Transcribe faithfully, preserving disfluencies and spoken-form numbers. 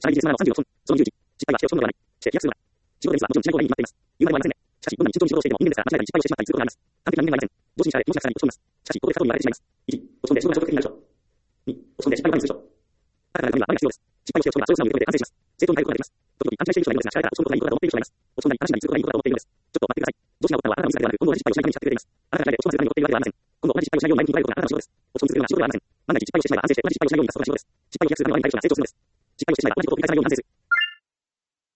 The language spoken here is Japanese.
社内ビジネスマナーのさんじゅうの損。そのにじゅういち、失敗はしてほしいものではない。して気がつくような。仕事でミスはもちろんしない方がいいに決まっています。言うまでもありませんね。しかし、どんなに慎重に仕事をしていても人間ですから間違えたり失敗をしてしまったりすることがあります。完璧な人間はありません。上司に従え、上司がさらに落ち込みます。しかし、ここで過去に言われてしまいます。いち、落ち込んで仕事が消極的になる人。に、落ち込んで失敗を前にする人。新たな中身は我が必要です。失敗をして落ち込めば、上司の上で完成します。正当に変えることができます。時々、勘違いしている人がいるのですが、力から落ち込むことがいいことだと思っている人がいます。落ち込んだり、話したりすることがいいことだと思っているのです。ちょっと待ってください。上司が起こったのはあなたのミスだけではなく、今度同じ失敗をしないために叱ってくれています。あなたが嫌いで落ち込ませるために怒っているわけではありません。今度同じ失敗をしないように前向きに捉えることがあなたの仕事です。落ち込み続けるような仕事ではありません。万が一失敗をしてしまえば安定して同じ失敗をしないように出すことが仕事です。失敗を気がつくための前に対処が成長するのです。失敗をしてしまえば同じことを繰り返さないように反省する。